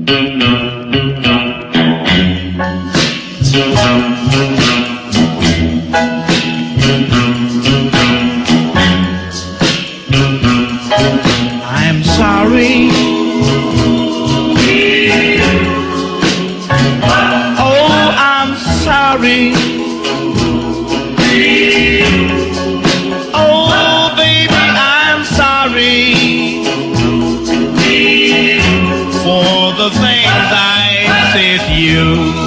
I'm sorry. Oh, I'm sorry. Oh, baby, I'm sorry for the things I said to you.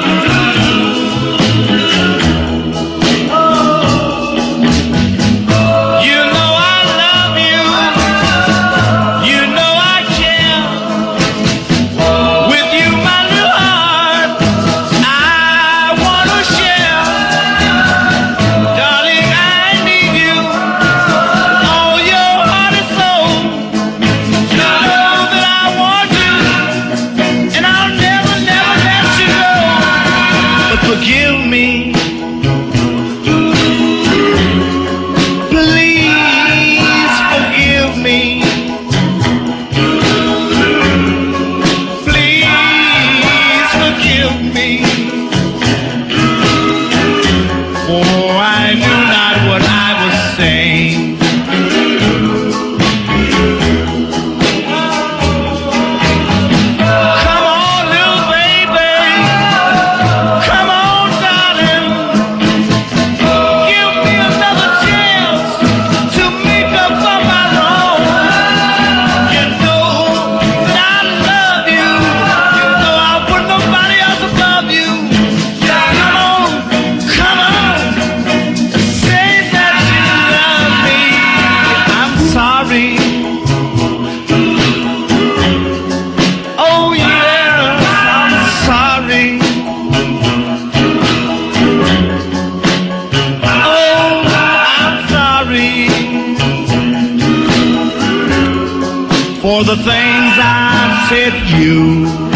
Forgive me, please forgive me, please forgive me, for I knew not what I was saying. Oh yes, I'm sorry. Oh, I'm sorry for the things I said to you.